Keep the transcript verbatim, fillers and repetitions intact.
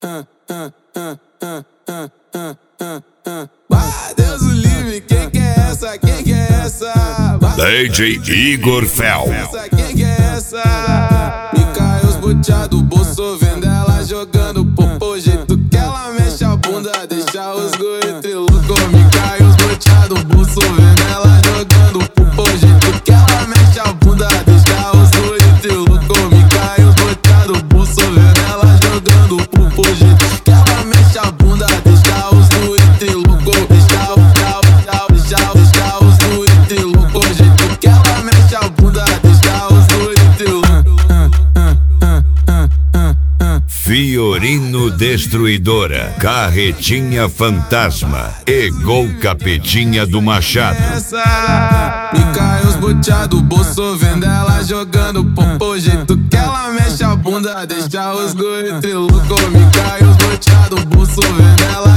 Ah, Deus o livre, quem que é essa? Quem que é essa? D J Igor Fel. Quem que é essa? Me caiu os boteados, bolso vendo ela jogando popô. O jeito que ela mexe a bunda, deixa os guri trilouco. Me caiu os boteados, bolso vendo ela jogando popô. O jeito que ela mexe a bunda, deixa os guri trilouco. Me caiu os boteados, bolso vendo ela jogando popô. O jeito que ela mexe a bunda, deixa os guri trilouco. Deixa, deixa, deixa, deixa os guri trilouco. O jeito que ela mexe a bunda, deixa os guri trilouco. Fiorino Destruidora, Carretinha Fantasma e Gol Capetinha do Machado. Me caiu os boteados, bolso vendo ela jogando popô. O jeito que ela mexe a bunda, deixa os guri trilouco. Me caiu os boteados, bolso vendo ela